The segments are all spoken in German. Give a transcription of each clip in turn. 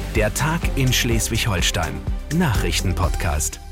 Der Tag in Schleswig-Holstein. Nachrichtenpodcast.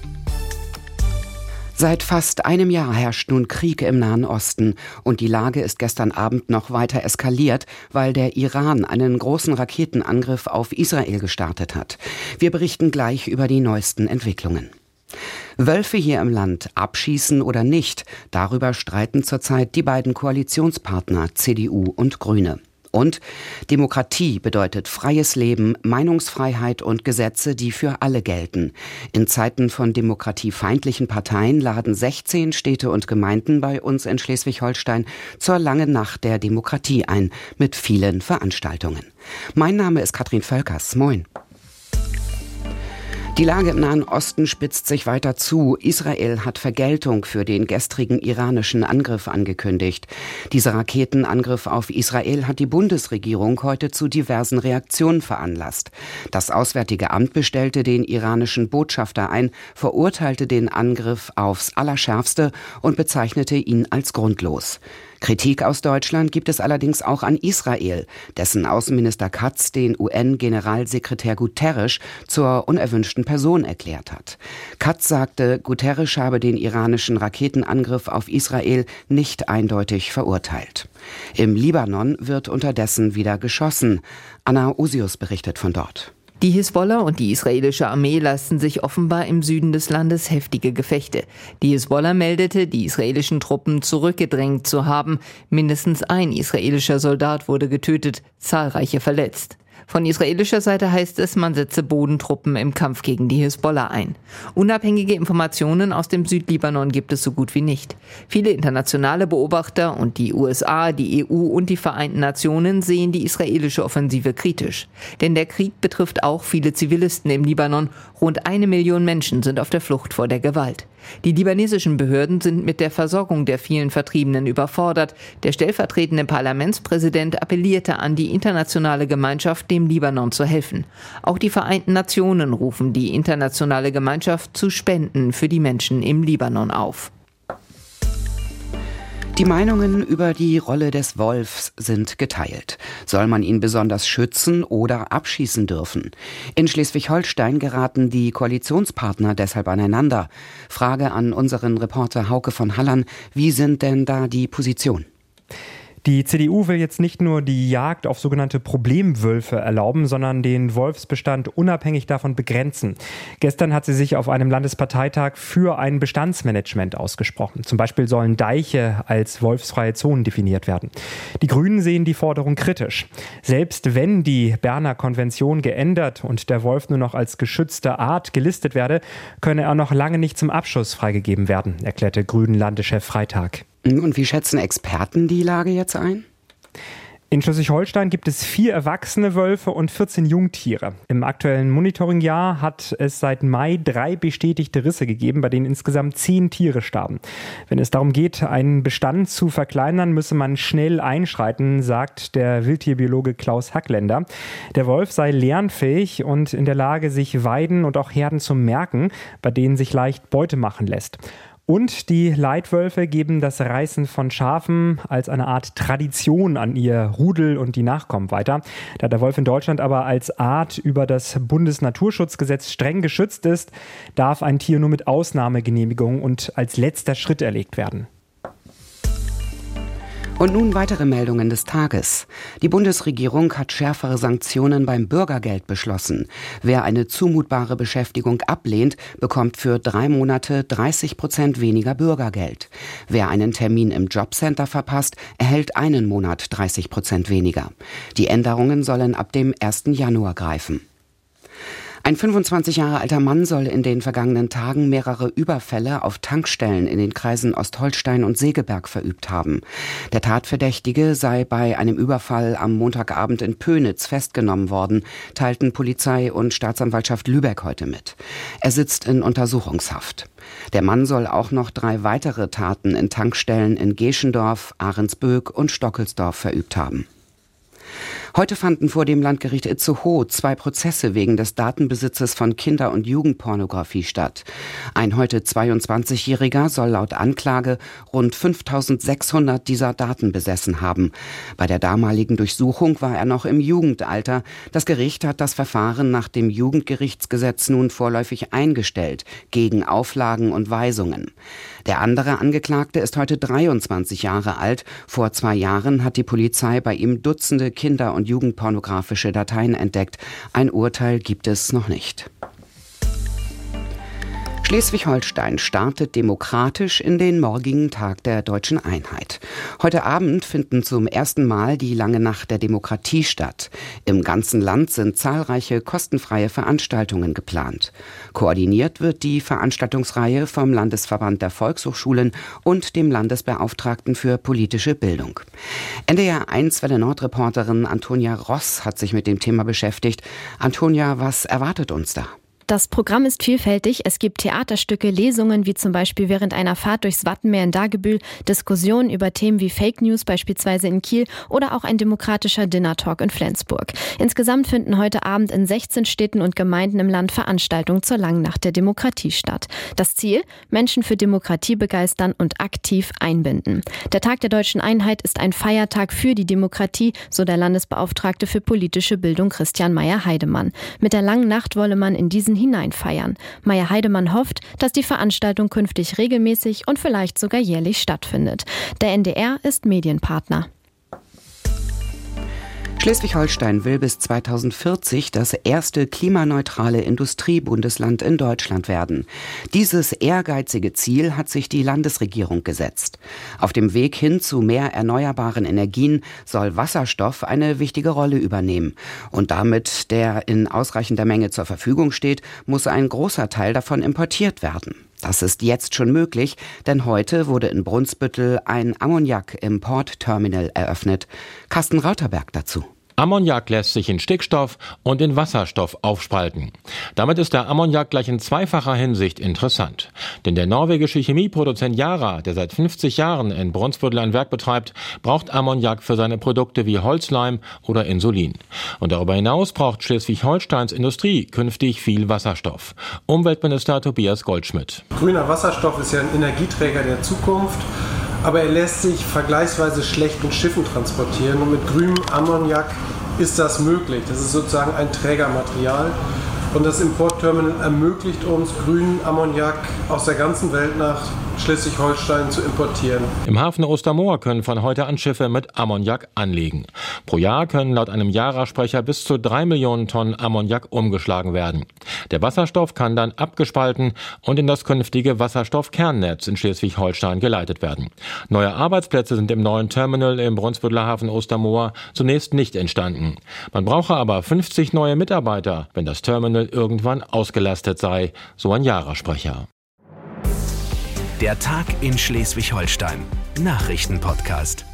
Seit fast einem Jahr herrscht nun Krieg im Nahen Osten und die Lage ist gestern Abend noch weiter eskaliert, weil der Iran einen großen Raketenangriff auf Israel gestartet hat. Wir berichten gleich über die neuesten Entwicklungen. Wölfe hier im Land abschießen oder nicht, darüber streiten zurzeit die beiden Koalitionspartner CDU und Grüne. Und Demokratie bedeutet freies Leben, Meinungsfreiheit und Gesetze, die für alle gelten. In Zeiten von demokratiefeindlichen Parteien laden 16 Städte und Gemeinden bei uns in Schleswig-Holstein zur langen Nacht der Demokratie ein, mit vielen Veranstaltungen. Mein Name ist Katrin Völkers. Moin. Die Lage im Nahen Osten spitzt sich weiter zu. Israel hat Vergeltung für den gestrigen iranischen Angriff angekündigt. Dieser Raketenangriff auf Israel hat die Bundesregierung heute zu diversen Reaktionen veranlasst. Das Auswärtige Amt bestellte den iranischen Botschafter ein, verurteilte den Angriff aufs Allerschärfste und bezeichnete ihn als grundlos. Kritik aus Deutschland gibt es allerdings auch an Israel, dessen Außenminister Katz den UN-Generalsekretär Guterres zur unerwünschten Person erklärt hat. Katz sagte, Guterres habe den iranischen Raketenangriff auf Israel nicht eindeutig verurteilt. Im Libanon wird unterdessen wieder geschossen. Anna Osius berichtet von dort. Die Hisbollah und die israelische Armee leisten sich offenbar im Süden des Landes heftige Gefechte. Die Hisbollah meldete, die israelischen Truppen zurückgedrängt zu haben. Mindestens ein israelischer Soldat wurde getötet, zahlreiche verletzt. Von israelischer Seite heißt es, man setze Bodentruppen im Kampf gegen die Hisbollah ein. Unabhängige Informationen aus dem Südlibanon gibt es so gut wie nicht. Viele internationale Beobachter und die USA, die EU und die Vereinten Nationen sehen die israelische Offensive kritisch. Denn der Krieg betrifft auch viele Zivilisten im Libanon. Rund 1 Million Menschen sind auf der Flucht vor der Gewalt. Die libanesischen Behörden sind mit der Versorgung der vielen Vertriebenen überfordert. Der stellvertretende Parlamentspräsident appellierte an die internationale Gemeinschaft, dem Libanon zu helfen. Auch die Vereinten Nationen rufen die internationale Gemeinschaft zu Spenden für die Menschen im Libanon auf. Die Meinungen über die Rolle des Wolfs sind geteilt. Soll man ihn besonders schützen oder abschießen dürfen? In Schleswig-Holstein geraten die Koalitionspartner deshalb aneinander. Frage an unseren Reporter Hauke von Hallern, wie sind denn da die Positionen? Die CDU will jetzt nicht nur die Jagd auf sogenannte Problemwölfe erlauben, sondern den Wolfsbestand unabhängig davon begrenzen. Gestern hat sie sich auf einem Landesparteitag für ein Bestandsmanagement ausgesprochen. Zum Beispiel sollen Deiche als wolfsfreie Zonen definiert werden. Die Grünen sehen die Forderung kritisch. Selbst wenn die Berner Konvention geändert und der Wolf nur noch als geschützte Art gelistet werde, könne er noch lange nicht zum Abschuss freigegeben werden, erklärte Grünen-Landeschef Freitag. Und wie schätzen Experten die Lage jetzt ein? In Schleswig-Holstein gibt es 4 erwachsene Wölfe und 14 Jungtiere. Im aktuellen Monitoringjahr hat es seit Mai 3 bestätigte Risse gegeben, bei denen insgesamt 10 Tiere starben. Wenn es darum geht, einen Bestand zu verkleinern, müsse man schnell einschreiten, sagt der Wildtierbiologe Klaus Hackländer. Der Wolf sei lernfähig und in der Lage, sich Weiden und auch Herden zu merken, bei denen sich leicht Beute machen lässt. Und die Leitwölfe geben das Reißen von Schafen als eine Art Tradition an ihr Rudel und die Nachkommen weiter. Da der Wolf in Deutschland aber als Art über das Bundesnaturschutzgesetz streng geschützt ist, darf ein Tier nur mit Ausnahmegenehmigung und als letzter Schritt erlegt werden. Und nun weitere Meldungen des Tages. Die Bundesregierung hat schärfere Sanktionen beim Bürgergeld beschlossen. Wer eine zumutbare Beschäftigung ablehnt, bekommt für 3 Monate 30% weniger Bürgergeld. Wer einen Termin im Jobcenter verpasst, erhält einen Monat 30% weniger. Die Änderungen sollen ab dem 1. Januar greifen. Ein 25 Jahre alter Mann soll in den vergangenen Tagen mehrere Überfälle auf Tankstellen in den Kreisen Ostholstein und Segeberg verübt haben. Der Tatverdächtige sei bei einem Überfall am Montagabend in Pönitz festgenommen worden, teilten Polizei und Staatsanwaltschaft Lübeck heute mit. Er sitzt in Untersuchungshaft. Der Mann soll auch noch 3 weitere Taten in Tankstellen in Geschendorf, Ahrensböck und Stockelsdorf verübt haben. Heute fanden vor dem Landgericht Itzehoe 2 Prozesse wegen des Datenbesitzes von Kinder- und Jugendpornografie statt. Ein heute 22-Jähriger soll laut Anklage rund 5.600 dieser Daten besessen haben. Bei der damaligen Durchsuchung war er noch im Jugendalter. Das Gericht hat das Verfahren nach dem Jugendgerichtsgesetz nun vorläufig eingestellt, gegen Auflagen und Weisungen. Der andere Angeklagte ist heute 23 Jahre alt. Vor 2 Jahren hat die Polizei bei ihm Dutzende Kinder- und jugendpornografische Dateien entdeckt. Ein Urteil gibt es noch nicht. Schleswig-Holstein startet demokratisch in den morgigen Tag der Deutschen Einheit. Heute Abend finden zum ersten Mal die Lange Nacht der Demokratie statt. Im ganzen Land sind zahlreiche kostenfreie Veranstaltungen geplant. Koordiniert wird die Veranstaltungsreihe vom Landesverband der Volkshochschulen und dem Landesbeauftragten für politische Bildung. NDR1 Welle-Nord-Reporterin Antonia Ross hat sich mit dem Thema beschäftigt. Antonia, was erwartet uns da? Das Programm ist vielfältig. Es gibt Theaterstücke, Lesungen, wie zum Beispiel während einer Fahrt durchs Wattenmeer in Dagebüll, Diskussionen über Themen wie Fake News, beispielsweise in Kiel, oder auch ein demokratischer Dinner-Talk in Flensburg. Insgesamt finden heute Abend in 16 Städten und Gemeinden im Land Veranstaltungen zur Langen Nacht der Demokratie statt. Das Ziel? Menschen für Demokratie begeistern und aktiv einbinden. Der Tag der Deutschen Einheit ist ein Feiertag für die Demokratie, so der Landesbeauftragte für politische Bildung Christian Meyer-Heidemann. Mit der Langen Nacht wolle man in diesen hineinfeiern. Meyer-Heidemann hofft, dass die Veranstaltung künftig regelmäßig und vielleicht sogar jährlich stattfindet. Der NDR ist Medienpartner. Schleswig-Holstein will bis 2040 das erste klimaneutrale Industriebundesland in Deutschland werden. Dieses ehrgeizige Ziel hat sich die Landesregierung gesetzt. Auf dem Weg hin zu mehr erneuerbaren Energien soll Wasserstoff eine wichtige Rolle übernehmen. Und damit der in ausreichender Menge zur Verfügung steht, muss ein großer Teil davon importiert werden. Das ist jetzt schon möglich, denn heute wurde in Brunsbüttel ein Ammoniak-Importterminal eröffnet. Carsten Rauterberg dazu. Ammoniak lässt sich in Stickstoff und in Wasserstoff aufspalten. Damit ist der Ammoniak gleich in zweifacher Hinsicht interessant. Denn der norwegische Chemieproduzent Yara, der seit 50 Jahren in Brunsbüttel ein Werk betreibt, braucht Ammoniak für seine Produkte wie Holzleim oder Insulin. Und darüber hinaus braucht Schleswig-Holsteins Industrie künftig viel Wasserstoff. Umweltminister Tobias Goldschmidt. Grüner Wasserstoff ist ja ein Energieträger der Zukunft. Aber er lässt sich vergleichsweise schlecht mit Schiffen transportieren. Und mit grünem Ammoniak ist das möglich. Das ist sozusagen ein Trägermaterial. Und das Importterminal ermöglicht uns, grünen Ammoniak aus der ganzen Welt nach Schleswig-Holstein zu importieren. Im Hafen Ostermoor können von heute an Schiffe mit Ammoniak anlegen. Pro Jahr können laut einem Yara-Sprecher bis zu 3 Millionen Tonnen Ammoniak umgeschlagen werden. Der Wasserstoff kann dann abgespalten und in das künftige Wasserstoffkernnetz in Schleswig-Holstein geleitet werden. Neue Arbeitsplätze sind im neuen Terminal im Brunsbütteler Hafen Ostermoor zunächst nicht entstanden. Man brauche aber 50 neue Mitarbeiter, wenn das Terminal irgendwann ausgelastet sei, so ein Yara-Sprecher. Der Tag in Schleswig-Holstein. Nachrichtenpodcast.